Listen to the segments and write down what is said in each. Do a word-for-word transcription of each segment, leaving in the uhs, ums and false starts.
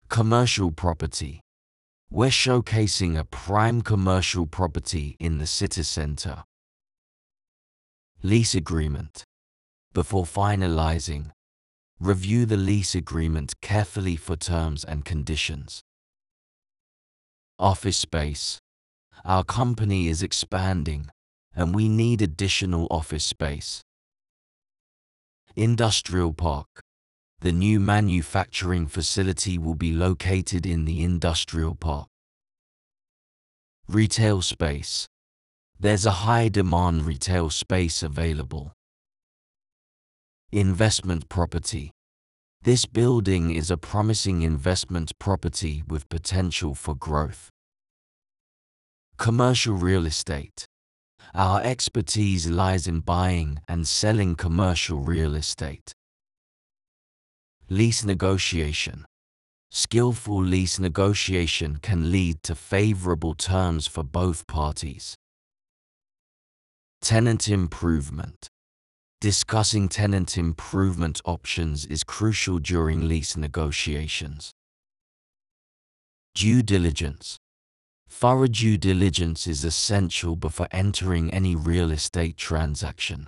Commercial property. We're showcasing a prime commercial property in the city center. Lease agreement. Before finalizing, review the lease agreement carefully for terms and conditions. Office space. Our company is expanding, and we need additional office space. Industrial park. The new manufacturing facility will be located in the industrial park. Retail space. There's a high demand retail space available. Investment property. This building is a promising investment property with potential for growth. Commercial real estate. Our expertise lies in buying and selling commercial real estate. Lease negotiation. Skillful lease negotiation can lead to favorable terms for both parties. Tenant improvement. Discussing tenant improvement options is crucial during lease negotiations. Due diligence. Thorough due diligence is essential before entering any real estate transaction.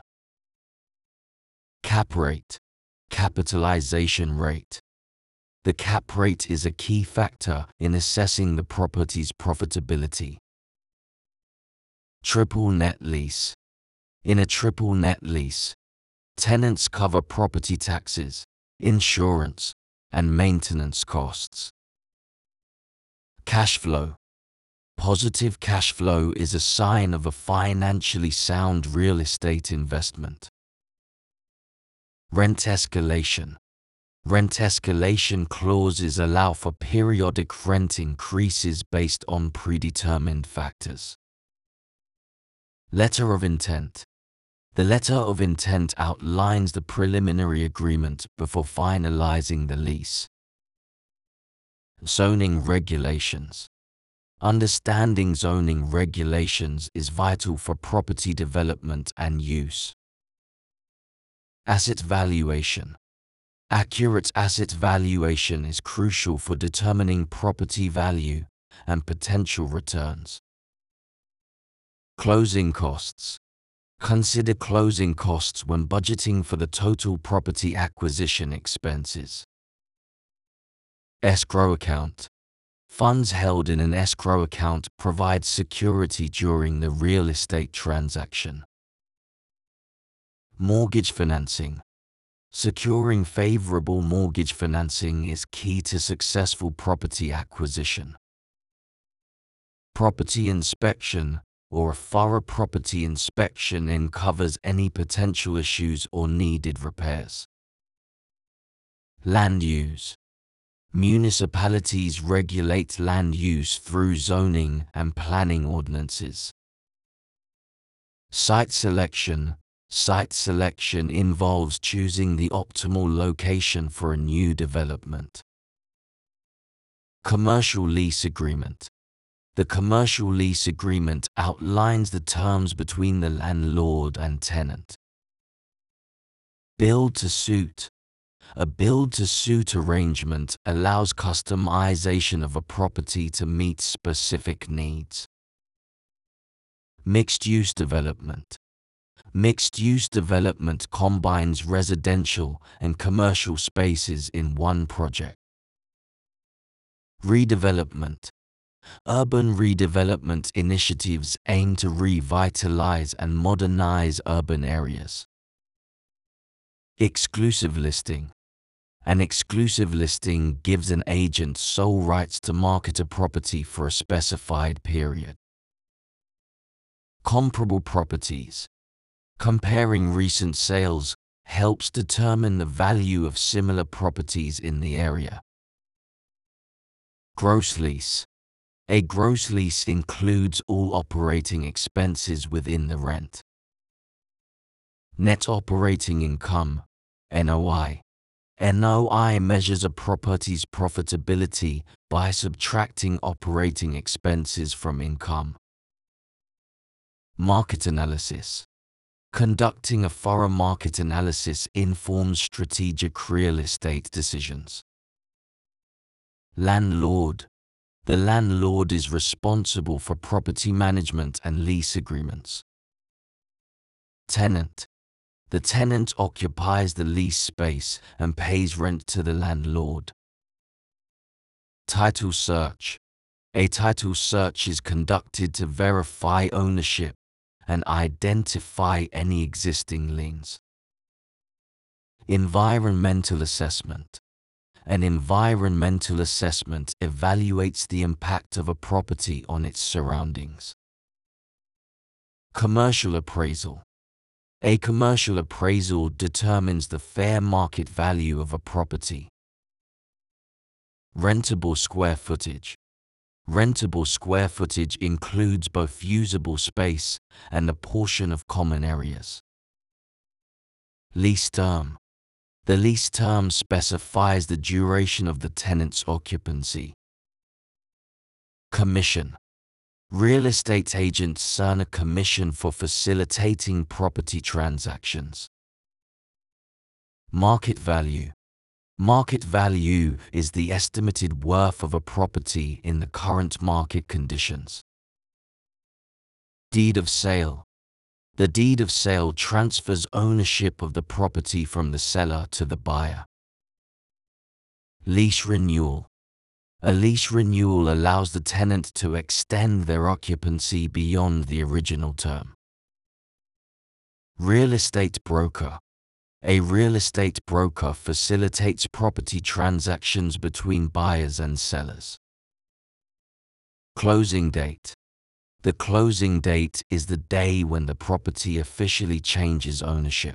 Cap rate. Capitalization rate. The cap rate is a key factor in assessing the property's profitability. Triple net lease. In a triple net lease, tenants cover property taxes, insurance, and maintenance costs. Cash flow. Positive cash flow is a sign of a financially sound real estate investment. Rent escalation. Rent escalation clauses allow for periodic rent increases based on predetermined factors. Letter of intent. The letter of intent outlines the preliminary agreement before finalizing the lease. Zoning regulations. Understanding zoning regulations is vital for property development and use. Asset valuation. Accurate asset valuation is crucial for determining property value and potential returns. Closing costs. Consider closing costs when budgeting for the total property acquisition expenses. Escrow account. Funds held in an escrow account provide security during the real estate transaction. Mortgage financing. Securing favorable mortgage financing is key to successful property acquisition. Property inspection, or a thorough property inspection, uncovers any potential issues or needed repairs. Land use. Municipalities regulate land use through zoning and planning ordinances. Site selection. Site selection involves choosing the optimal location for a new development. Commercial lease agreement. The commercial lease agreement outlines the terms between the landlord and tenant. Build-to-suit. A build-to-suit arrangement allows customization of a property to meet specific needs. Mixed-use development. Mixed-use development combines residential and commercial spaces in one project. Redevelopment. Urban redevelopment initiatives aim to revitalize and modernize urban areas. Exclusive listing. An exclusive listing gives an agent sole rights to market a property for a specified period. Comparable properties. Comparing recent sales helps determine the value of similar properties in the area. Gross lease. A gross lease includes all operating expenses within the rent. Net operating income, N O I. N O I measures a property's profitability by subtracting operating expenses from income. Market analysis. Conducting a thorough market analysis informs strategic real estate decisions. Landlord. The landlord is responsible for property management and lease agreements. Tenant. The tenant occupies the lease space and pays rent to the landlord. Title search. A title search is conducted to verify ownership and identify any existing liens. Environmental assessment. An environmental assessment evaluates the impact of a property on its surroundings. Commercial appraisal. A commercial appraisal determines the fair market value of a property. Rentable square footage. Rentable square footage includes both usable space and a portion of common areas. Lease term. The lease term specifies the duration of the tenant's occupancy. Commission. Real estate agents earn a commission for facilitating property transactions. Market value. Market value is the estimated worth of a property in the current market conditions. Deed of sale. The deed of sale transfers ownership of the property from the seller to the buyer. Lease renewal. A lease renewal allows the tenant to extend their occupancy beyond the original term. Real estate broker. A real estate broker facilitates property transactions between buyers and sellers. Closing date. The closing date is the day when the property officially changes ownership.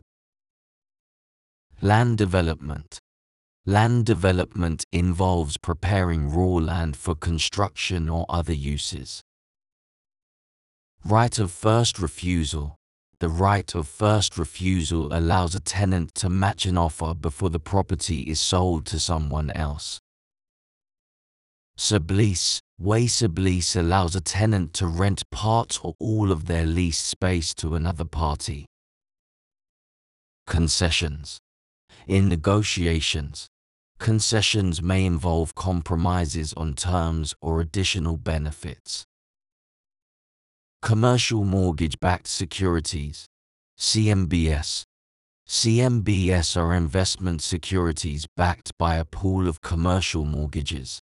Land development. Land development involves preparing raw land for construction or other uses. Right of first refusal. The right of first refusal allows a tenant to match an offer before the property is sold to someone else. Sublease. Way sublease allows a tenant to rent part or all of their leased space to another party. Concessions. In negotiations, concessions may involve compromises on terms or additional benefits. Commercial mortgage-backed securities, C M B S. C M B S are investment securities backed by a pool of commercial mortgages.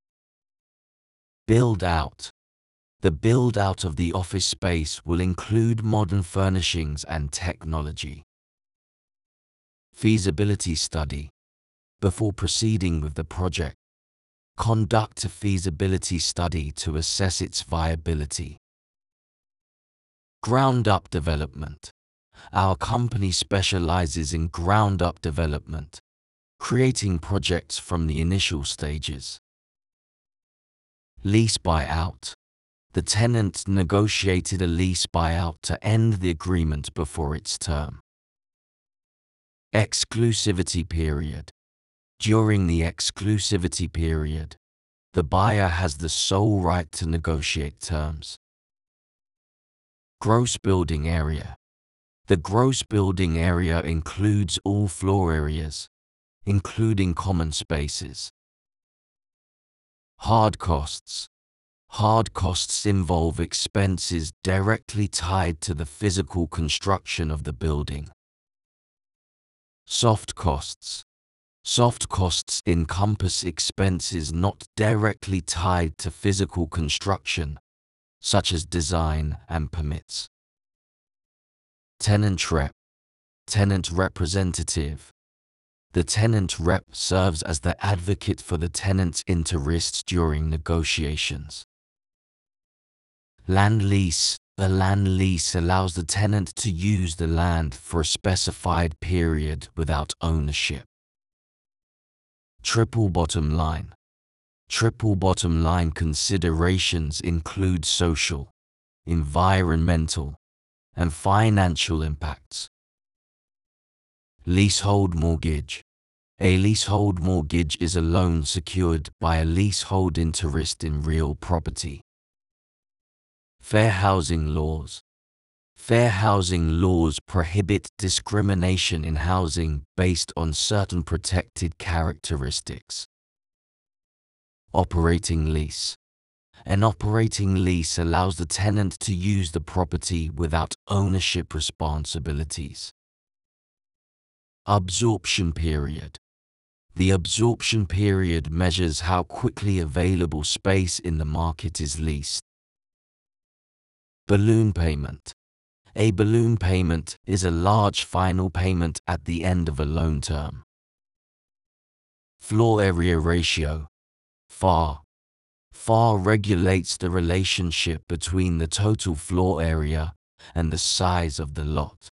Build-out. The build-out of the office space will include modern furnishings and technology. Feasibility study. Before proceeding with the project, conduct a feasibility study to assess its viability. Ground-up development. Our company specializes in ground-up development, creating projects from the initial stages. Lease buyout. The tenant negotiated a lease buyout to end the agreement before its term. Exclusivity period. During the exclusivity period, the buyer has the sole right to negotiate terms. Gross building area. The gross building area includes all floor areas, including common spaces. Hard costs. Hard costs involve expenses directly tied to the physical construction of the building. Soft costs. Soft costs encompass expenses not directly tied to physical construction, such as design and permits. Tenant rep. Tenant representative. The tenant rep serves as the advocate for the tenant's interests during negotiations. Land lease. The land lease allows the tenant to use the land for a specified period without ownership. Triple bottom line. Triple bottom line considerations include social, environmental, and financial impacts. Leasehold mortgage. A leasehold mortgage is a loan secured by a leasehold interest in real property. Fair housing laws. Fair housing laws prohibit discrimination in housing based on certain protected characteristics. Operating lease. An operating lease allows the tenant to use the property without ownership responsibilities. Absorption period. The absorption period measures how quickly available space in the market is leased. Balloon payment. A balloon payment is a large final payment at the end of a loan term. Floor area ratio. F A R. F A R regulates the relationship between the total floor area and the size of the lot.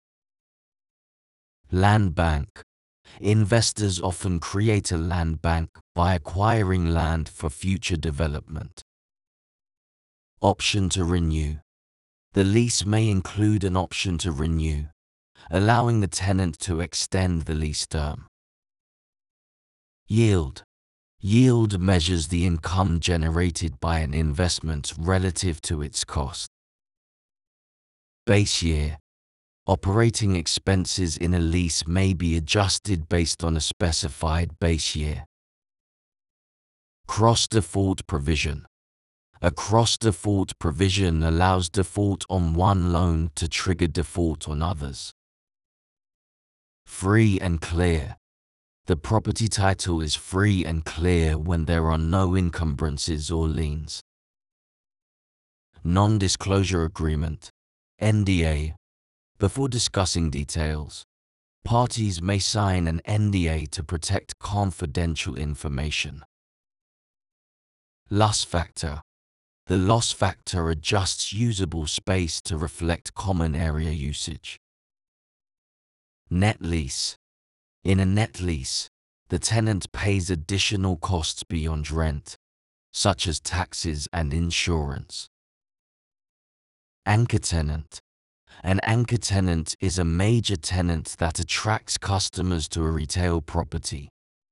Land bank. Investors often create a land bank by acquiring land for future development. Option to renew. The lease may include an option to renew, allowing the tenant to extend the lease term. Yield. Yield measures the income generated by an investment relative to its cost. Base year. Operating expenses in a lease may be adjusted based on a specified base year. Cross-default provision. A cross-default provision allows default on one loan to trigger default on others. Free and clear. The property title is free and clear when there are no encumbrances or liens. Non-disclosure agreement, N D A. Before discussing details, parties may sign an N D A to protect confidential information. Loss factor. The loss factor adjusts usable space to reflect common area usage. Net lease. In a net lease, the tenant pays additional costs beyond rent, such as taxes and insurance. Anchor tenant. An anchor tenant is a major tenant that attracts customers to a retail property.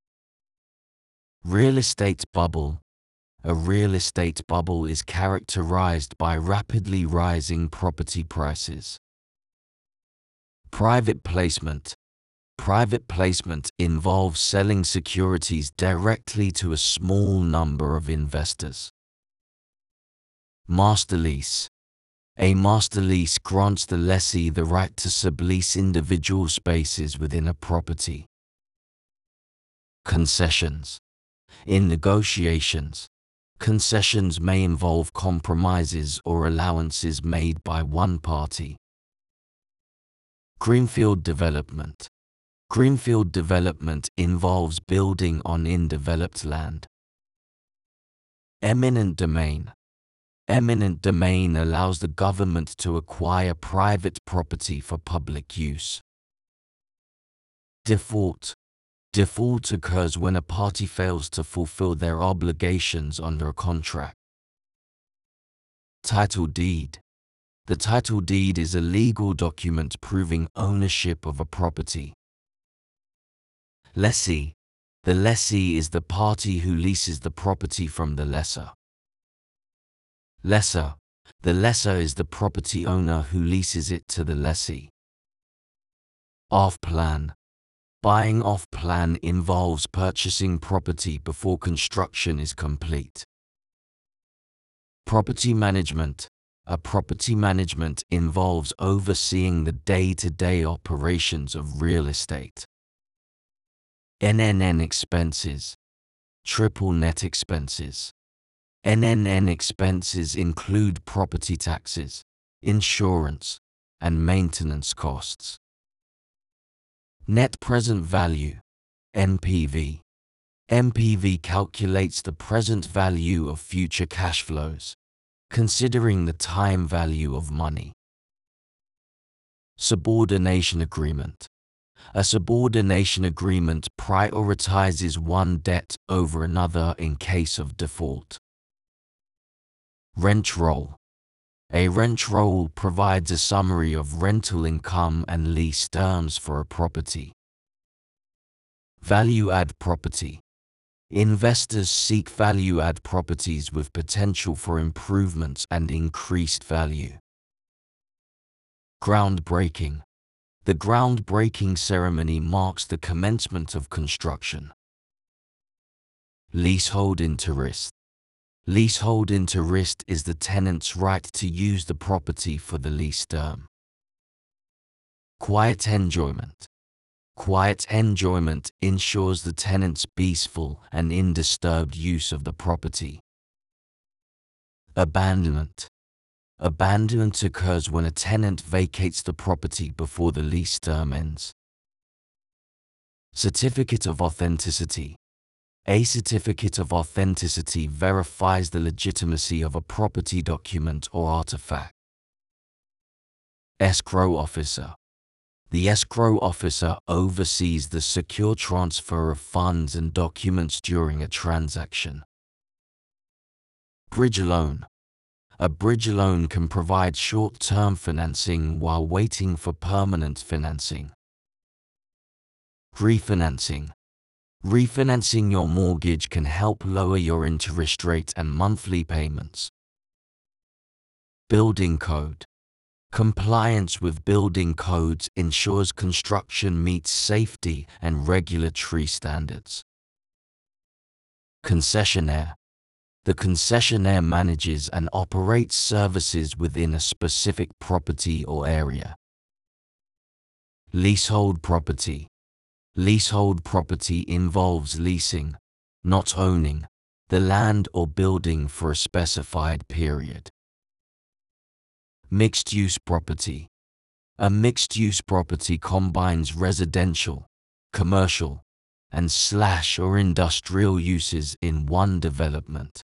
Real estate bubble. A real estate bubble is characterized by rapidly rising property prices. Private placement. Private placement involves selling securities directly to a small number of investors. Master lease. A master lease grants the lessee the right to sublease individual spaces within a property. Concessions. In negotiations, concessions may involve compromises or allowances made by one party. Greenfield development. Greenfield development involves building on undeveloped land. Eminent domain. Eminent domain allows the government to acquire private property for public use. Default. Default occurs when a party fails to fulfill their obligations under a contract. Title deed. The title deed is a legal document proving ownership of a property. Lessee. The lessee is the party who leases the property from the lessor. Lessor. The lessor is the property owner who leases it to the lessee. Off-plan. Buying off-plan involves purchasing property before construction is complete. Property management. A property management involves overseeing the day-to-day operations of real estate. N N N expenses. Triple net expenses. N N N expenses include property taxes, insurance, and maintenance costs. Net present value, N P V. N P V calculates the present value of future cash flows, considering the time value of money. Subordination agreement. A subordination agreement prioritizes one debt over another in case of default. Rent roll. A rent roll provides a summary of rental income and lease terms for a property. Value-add property. Investors seek value-add properties with potential for improvements and increased value. Groundbreaking. The groundbreaking ceremony marks the commencement of construction. Leasehold interest. Leasehold interest is the tenant's right to use the property for the lease term. Quiet enjoyment. Quiet enjoyment ensures the tenant's peaceful and undisturbed use of the property. Abandonment. Abandonment occurs when a tenant vacates the property before the lease term ends. Certificate of authenticity. A certificate of authenticity verifies the legitimacy of a property document or artifact. Escrow officer. The escrow officer oversees the secure transfer of funds and documents during a transaction. Bridge loan. A bridge loan can provide short-term financing while waiting for permanent financing. Refinancing. Refinancing your mortgage can help lower your interest rate and monthly payments. Building code. Compliance with building codes ensures construction meets safety and regulatory standards. Concessionaire. The concessionaire manages and operates services within a specific property or area. Leasehold property. Leasehold property involves leasing, not owning, the land or building for a specified period. Mixed-use property. A mixed-use property combines residential, commercial, and slash or industrial uses in one development.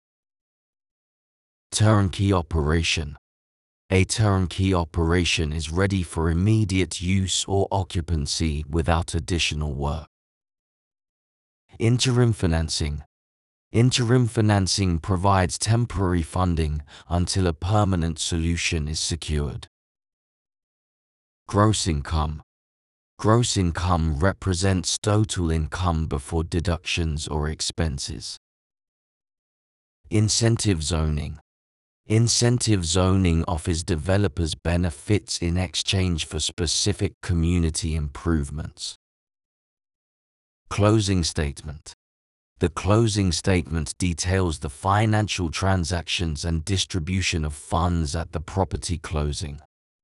Turnkey operation. A turnkey operation is ready for immediate use or occupancy without additional work. Interim financing. Interim financing provides temporary funding until a permanent solution is secured. Gross income. Gross income represents total income before deductions or expenses. Incentive zoning. Incentive zoning offers developers benefits in exchange for specific community improvements. Closing statement. The closing statement details the financial transactions and distribution of funds at the property closing.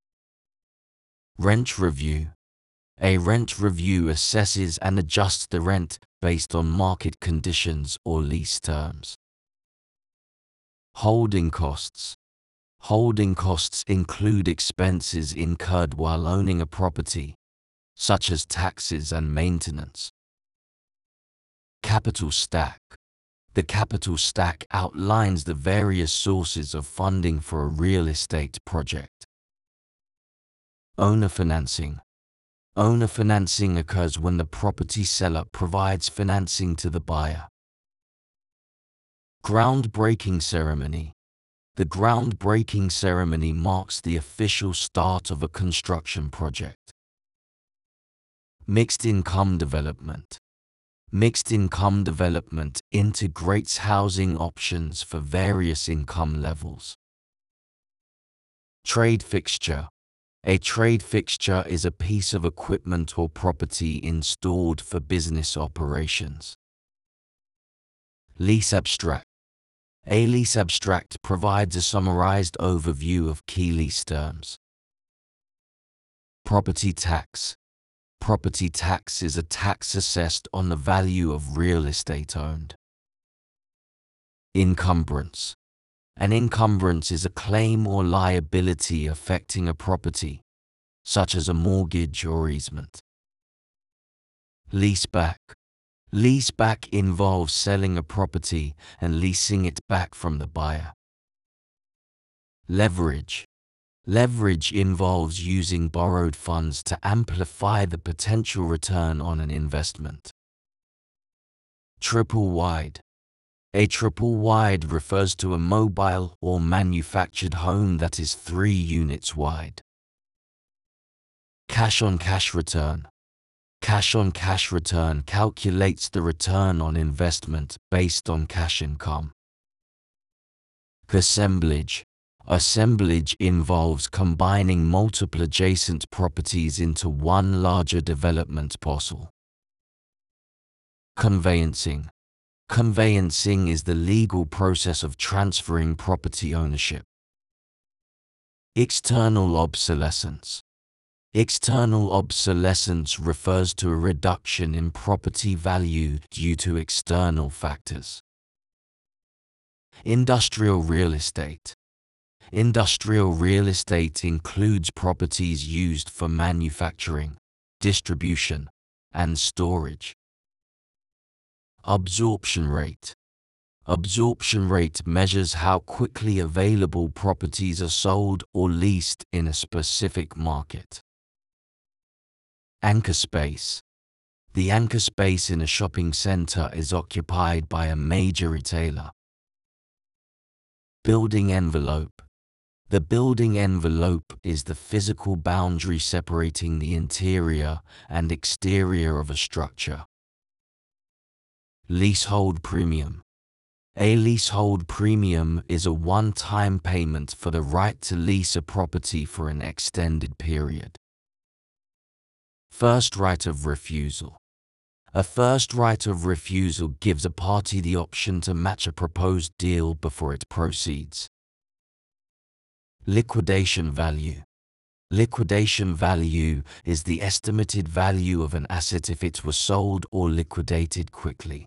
Rent review. A rent review assesses and adjusts the rent based on market conditions or lease terms. Holding costs. Holding costs include expenses incurred while owning a property, such as taxes and maintenance. Capital stack. The capital stack outlines the various sources of funding for a real estate project. Owner financing. Owner financing occurs when the property seller provides financing to the buyer. Groundbreaking ceremony. The groundbreaking ceremony marks the official start of a construction project. Mixed income development. Mixed income development integrates housing options for various income levels. Trade fixture. A trade fixture is a piece of equipment or property installed for business operations. Lease abstract. A lease abstract provides a summarized overview of key lease terms. Property tax. Property tax is a tax assessed on the value of real estate owned. Encumbrance. An encumbrance is a claim or liability affecting a property, such as a mortgage or easement. Leaseback. Leaseback involves selling a property and leasing it back from the buyer. Leverage. Leverage involves using borrowed funds to amplify the potential return on an investment. Triple wide. A triple wide refers to a mobile or manufactured home that is three units wide. Cash on cash return. Cash on cash return calculates the return on investment based on cash income. Assemblage. Assemblage involves combining multiple adjacent properties into one larger development parcel. Conveyancing. Conveyancing is the legal process of transferring property ownership. External obsolescence. External obsolescence refers to a reduction in property value due to external factors. Industrial real estate. Industrial real estate includes properties used for manufacturing, distribution, and storage. Absorption rate. Absorption rate measures how quickly available properties are sold or leased in a specific market. Anchor space. The anchor space in a shopping center is occupied by a major retailer. Building envelope. The building envelope is the physical boundary separating the interior and exterior of a structure. Leasehold premium. A leasehold premium is a one-time payment for the right to lease a property for an extended period. First right of refusal. A first right of refusal gives a party the option to match a proposed deal before it proceeds. Liquidation value. Liquidation value is the estimated value of an asset if it was sold or liquidated quickly.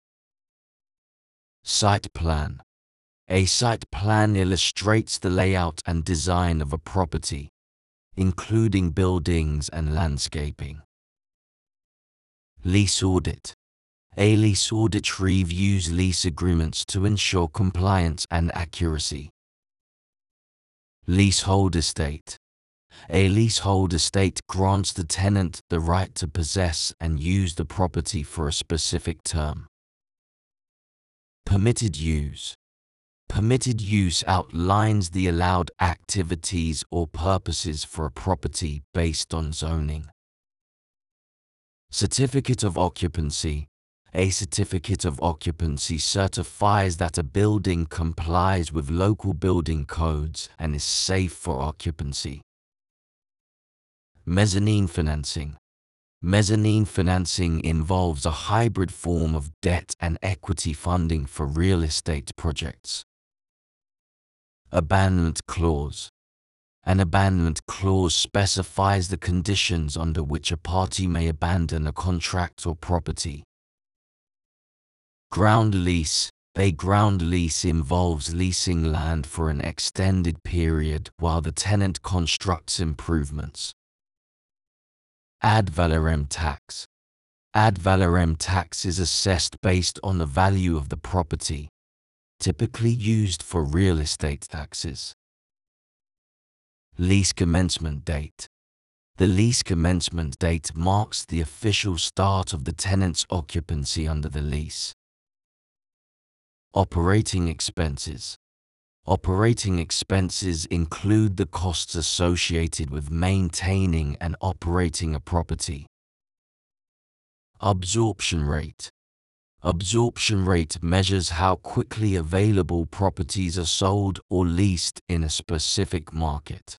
Site plan. A site plan illustrates the layout and design of a property, including buildings and landscaping. Lease audit. A lease audit reviews lease agreements to ensure compliance and accuracy. Leasehold estate. A leasehold estate grants the tenant the right to possess and use the property for a specific term. Permitted use. Permitted use outlines the allowed activities or purposes for a property based on zoning. Certificate of occupancy. A certificate of occupancy certifies that a building complies with local building codes and is safe for occupancy. Mezzanine financing. Mezzanine financing involves a hybrid form of debt and equity funding for real estate projects. Abandonment clause. An abandonment clause specifies the conditions under which a party may abandon a contract or property. Ground lease. A ground lease involves leasing land for an extended period while the tenant constructs improvements. Ad valorem tax. Ad valorem tax is assessed based on the value of the property, typically used for real estate taxes. Lease commencement date. The lease commencement date marks the official start of the tenant's occupancy under the lease. Operating expenses. Operating expenses include the costs associated with maintaining and operating a property. Absorption rate. Absorption rate measures how quickly available properties are sold or leased in a specific market.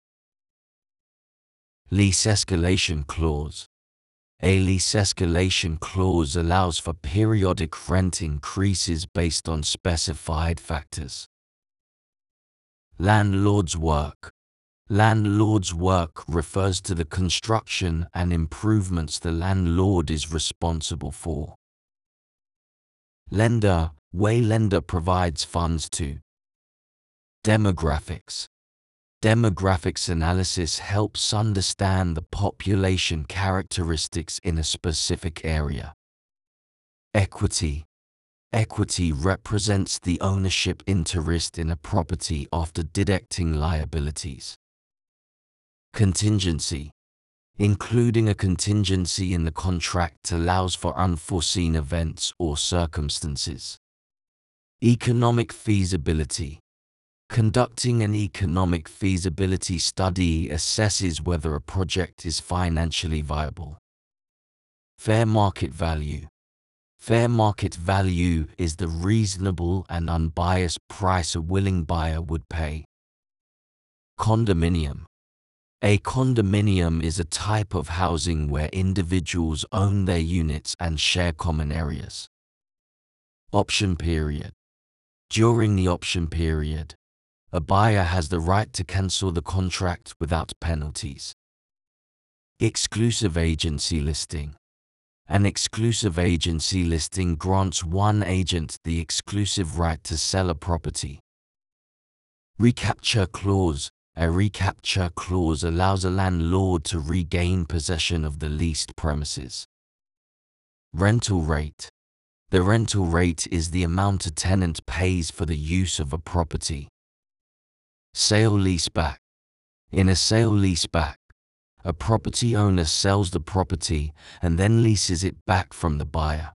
Lease escalation clause. A lease escalation clause allows for periodic rent increases based on specified factors. Landlord's work. Landlord's work refers to the construction and improvements the landlord is responsible for. Lender. Way lender provides funds to. Demographics. Demographics analysis helps understand the population characteristics in a specific area. Equity. Equity represents the ownership interest in a property after deducting liabilities. Contingency. Including a contingency in the contract allows for unforeseen events or circumstances. Economic feasibility. Conducting an economic feasibility study assesses whether a project is financially viable. Fair market value. Fair market value is the reasonable and unbiased price a willing buyer would pay. Condominium. A condominium is a type of housing where individuals own their units and share common areas. Option period. During the option period, a buyer has the right to cancel the contract without penalties. Exclusive agency listing. An exclusive agency listing grants one agent the exclusive right to sell a property. Recapture clause. A recapture clause allows a landlord to regain possession of the leased premises. Rental rate. The rental rate is the amount a tenant pays for the use of a property. Sale-leaseback. In a sale-leaseback, a property owner sells the property and then leases it back from the buyer.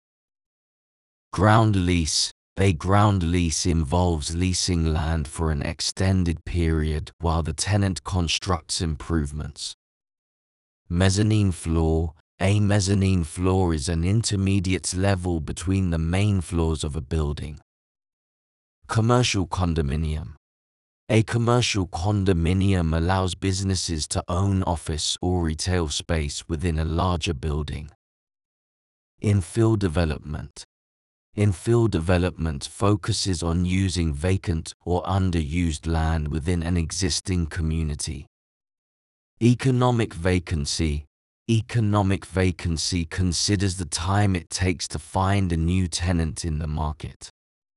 Ground lease. A ground lease involves leasing land for an extended period while the tenant constructs improvements. Mezzanine floor. A mezzanine floor is an intermediate level between the main floors of a building. Commercial condominium. A commercial condominium allows businesses to own office or retail space within a larger building. Infill development. Infill development focuses on using vacant or underused land within an existing community. Economic vacancy. Economic vacancy considers the time it takes to find a new tenant in the market.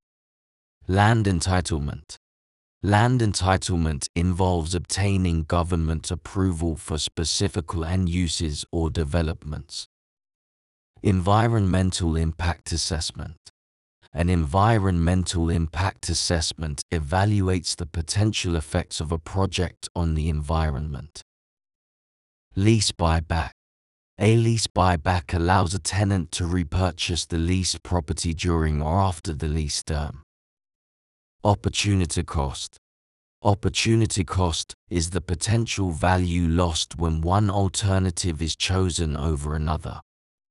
Land entitlement. Land entitlement involves obtaining government approval for specific land uses or developments. Environmental impact assessment. An environmental impact assessment evaluates the potential effects of a project on the environment. Lease buyback. A lease buyback allows a tenant to repurchase the leased property during or after the lease term. Opportunity cost. Opportunity cost is the potential value lost when one alternative is chosen over another.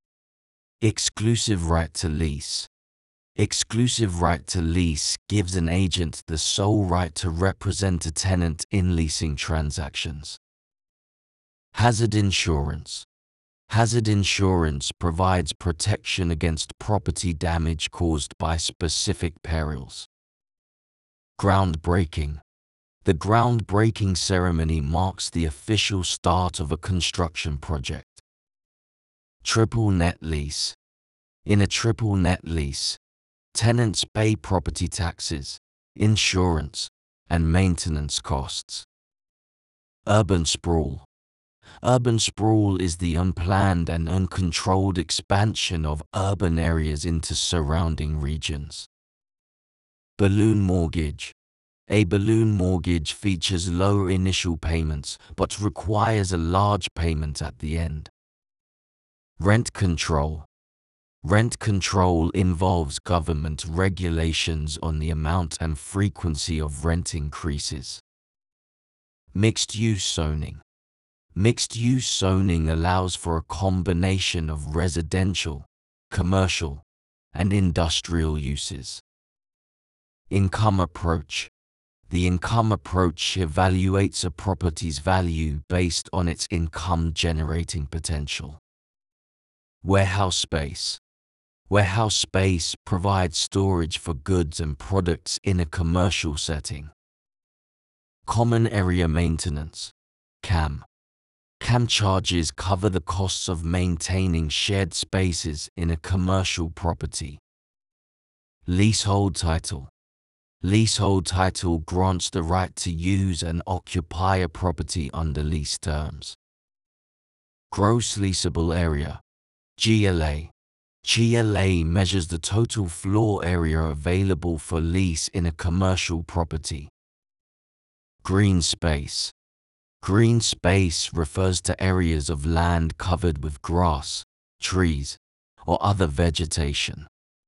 Exclusive right to lease. Exclusive right to lease gives an agent the sole right to represent a tenant in leasing transactions. Hazard insurance. Hazard insurance provides protection against property damage caused by specific perils. Groundbreaking. The groundbreaking ceremony marks the official start of a construction project. Triple net lease. In a triple net lease, tenants pay property taxes, insurance, and maintenance costs. Urban sprawl. Urban sprawl is the unplanned and uncontrolled expansion of urban areas into surrounding regions. Balloon mortgage. A balloon mortgage features low initial payments but requires a large payment at the end. Rent control. Rent control involves government regulations on the amount and frequency of rent increases. Mixed-use zoning. Mixed-use zoning allows for a combination of residential, commercial, and industrial uses. Income approach. The income approach evaluates a property's value based on its income-generating potential. Warehouse space. Warehouse space provides storage for goods and products in a commercial setting. Common area maintenance, C A M. C A M charges cover the costs of maintaining shared spaces in a commercial property. Leasehold title. Leasehold title grants the right to use and occupy a property under lease terms. Gross leasable area, G L A. G L A measures the total floor area available for lease in a commercial property. Green space. Green space refers to areas of land covered with grass, trees, or other vegetation.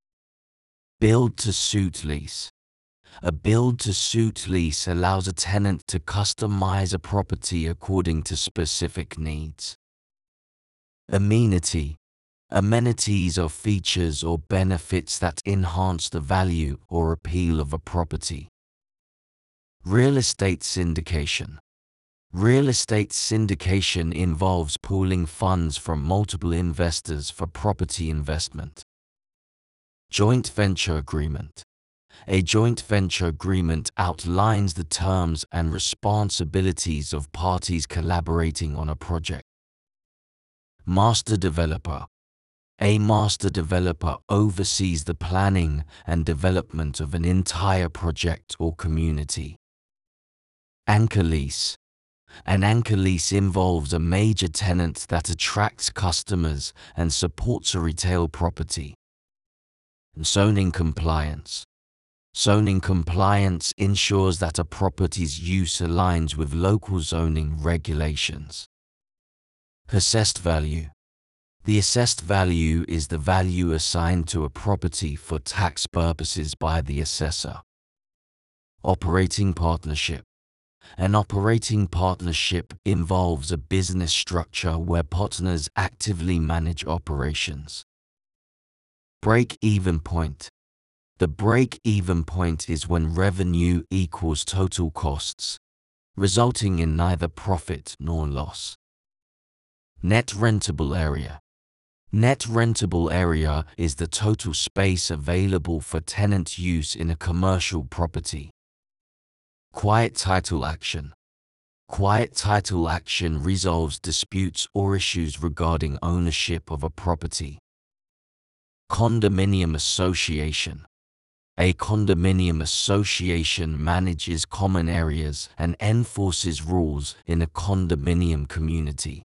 Build-to-suit lease. A build-to-suit lease allows a tenant to customize a property according to specific needs. Amenity. Amenities are features or benefits that enhance the value or appeal of a property. Real estate syndication. Real estate syndication involves pooling funds from multiple investors for property investment. Joint venture agreement. A joint venture agreement outlines the terms and responsibilities of parties collaborating on a project. Master developer. A master developer oversees the planning and development of an entire project or community. Anchor lease. An anchor lease involves a major tenant that attracts customers and supports a retail property. Zoning compliance. Zoning compliance ensures that a property's use aligns with local zoning regulations. Assessed value. The assessed value is the value assigned to a property for tax purposes by the assessor. Operating partnership. An operating partnership involves a business structure where partners actively manage operations. Break-even point. The break-even point is when revenue equals total costs, resulting in neither profit nor loss. Net rentable area. Net rentable area is the total space available for tenant use in a commercial property. Quiet title action. Quiet title action resolves disputes or issues regarding ownership of a property. Condominium association. A condominium association manages common areas and enforces rules in a condominium community.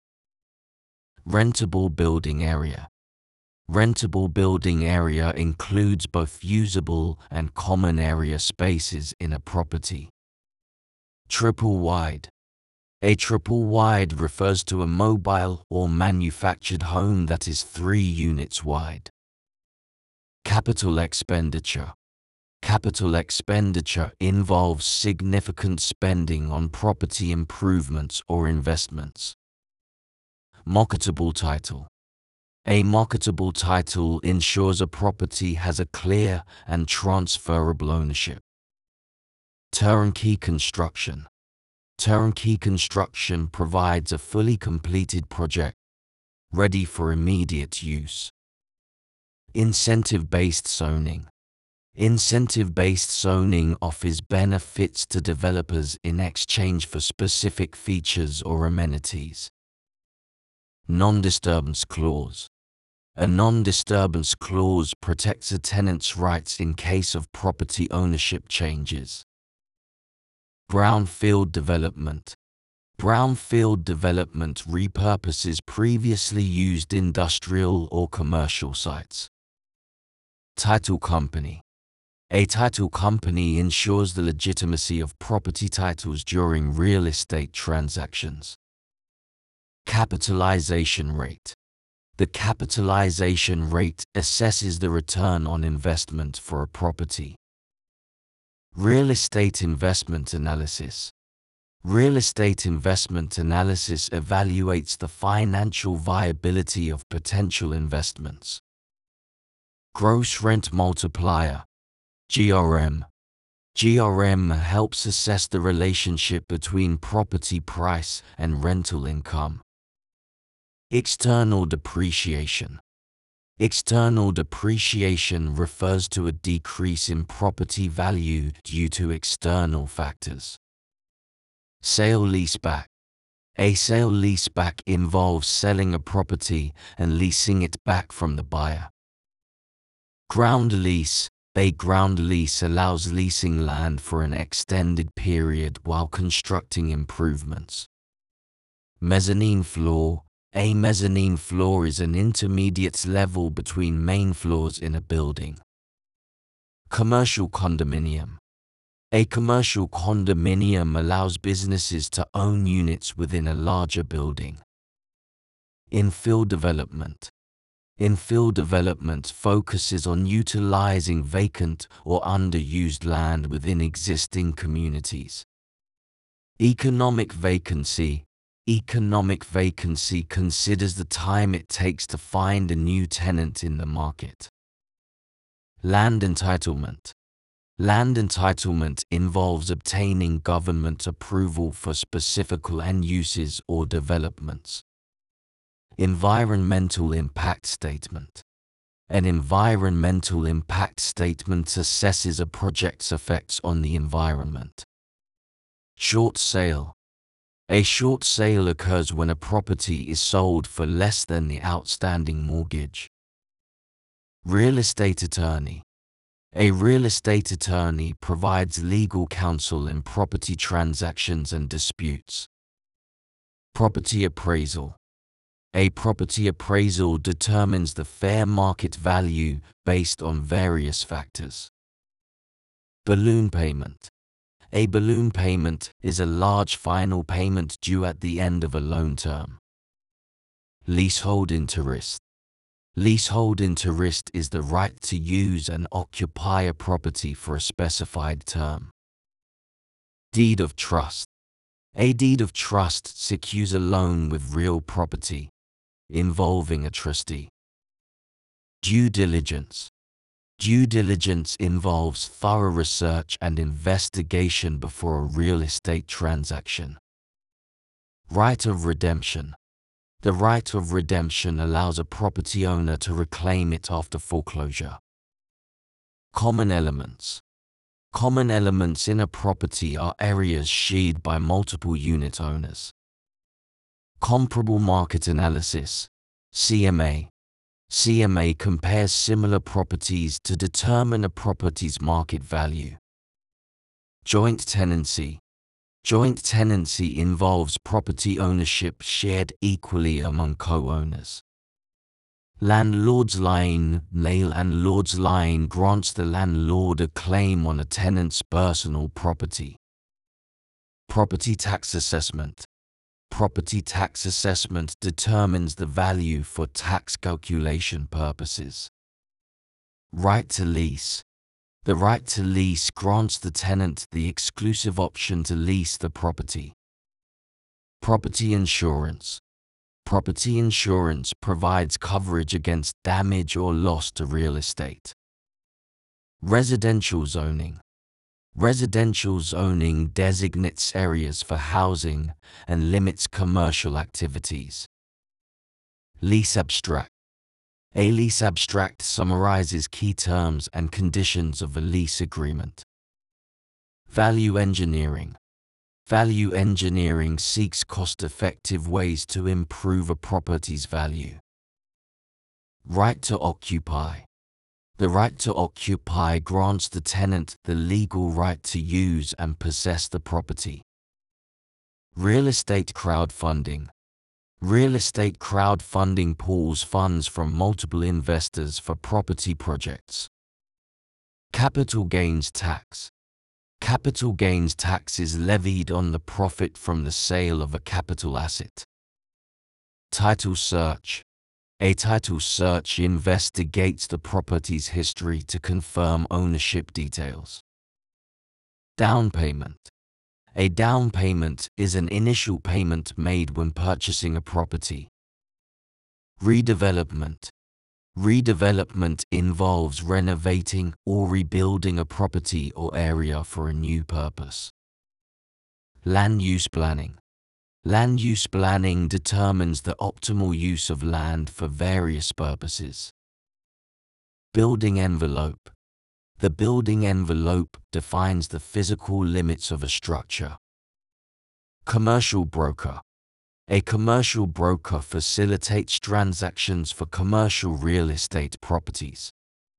Rentable building area. Rentable building area includes both usable and common area spaces in a property. Triple wide. A triple wide refers to a mobile or manufactured home that is three units wide. Capital expenditure. Capital expenditure involves significant spending on property improvements or investments. Marketable title. A marketable title ensures a property has a clear and transferable ownership. Turnkey construction. Turnkey construction provides a fully completed project, ready for immediate use. Incentive-based zoning. Incentive-based zoning offers benefits to developers in exchange for specific features or amenities. Non-disturbance clause. A non-disturbance clause protects a tenant's rights in case of property ownership changes. Brownfield development. Brownfield development repurposes previously used industrial or commercial sites. Title company. A title company ensures the legitimacy of property titles during real estate transactions. Capitalization rate. The capitalization rate assesses the return on investment for a property. Real estate investment analysis. Real estate investment analysis evaluates the financial viability of potential investments. Gross rent multiplier, G R M. G R M helps assess the relationship between property price and rental income. External depreciation. External depreciation refers to a decrease in property value due to external factors. Sale-leaseback. A sale-leaseback involves selling a property and leasing it back from the buyer. Ground lease. A ground lease allows leasing land for an extended period while constructing improvements. Mezzanine floor. A mezzanine floor is an intermediate level between main floors in a building. Commercial condominium. A commercial condominium allows businesses to own units within a larger building. Infill development. Infill development focuses on utilizing vacant or underused land within existing communities. Economic vacancy. Economic vacancy considers the time it takes to find a new tenant in the market. Land entitlement. Land entitlement involves obtaining government approval for specific land uses or developments. Environmental impact statement. An environmental impact statement assesses a project's effects on the environment. Short sale. A short sale occurs when a property is sold for less than the outstanding mortgage. Real estate attorney. A real estate attorney provides legal counsel in property transactions and disputes. Property appraisal. A property appraisal determines the fair market value based on various factors. Balloon payment. A balloon payment is a large final payment due at the end of a loan term. Leasehold interest. Leasehold interest is the right to use and occupy a property for a specified term. Deed of trust. A deed of trust secures a loan with real property, involving a trustee. Due diligence. Due diligence involves thorough research and investigation before a real estate transaction. Right of redemption. The right of redemption allows a property owner to reclaim it after foreclosure. Common elements. Common elements in a property are areas shared by multiple unit owners. Comparable market analysis, C M A. C M A compares similar properties to determine a property's market value. Joint tenancy. Joint tenancy involves property ownership shared equally among co-owners. Landlord's lien. A landlord's lien grants the landlord a claim on a tenant's personal property. Property tax assessment. Property tax assessment determines the value for tax calculation purposes. Right to lease. The right to lease grants the tenant the exclusive option to lease the property. Property insurance. Property insurance provides coverage against damage or loss to real estate. Residential zoning. Residential zoning designates areas for housing and limits commercial activities. Lease abstract. A lease abstract summarizes key terms and conditions of a lease agreement. Value engineering. Value engineering seeks cost-effective ways to improve a property's value. Right to occupy. The right to occupy grants the tenant the legal right to use and possess the property. Real estate crowdfunding. Real estate crowdfunding pools funds from multiple investors for property projects. Capital gains tax. Capital gains tax is levied on the profit from the sale of a capital asset. Title search. A title search investigates the property's history to confirm ownership details. Down payment. A down payment is an initial payment made when purchasing a property. Redevelopment. Redevelopment involves renovating or rebuilding a property or area for a new purpose. Land use planning. Land use planning determines the optimal use of land for various purposes. Building envelope. The building envelope defines the physical limits of a structure. Commercial broker. A commercial broker facilitates transactions for commercial real estate properties.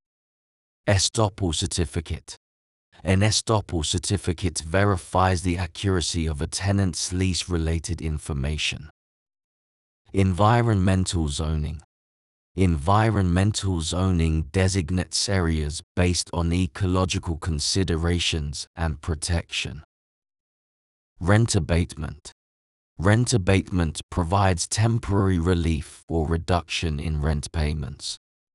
Estoppel certificate. An estoppel certificate verifies the accuracy of a tenant's lease-related information. Environmental zoning. Environmental zoning designates areas based on ecological considerations and protection. Rent abatement. Rent abatement provides temporary relief or reduction in rent payments.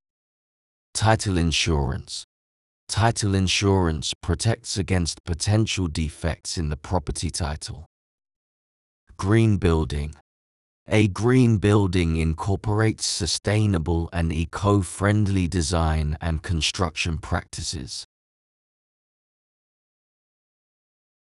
Title insurance. Title insurance protects against potential defects in the property title. Green building. A green building incorporates sustainable and eco-friendly design and construction practices.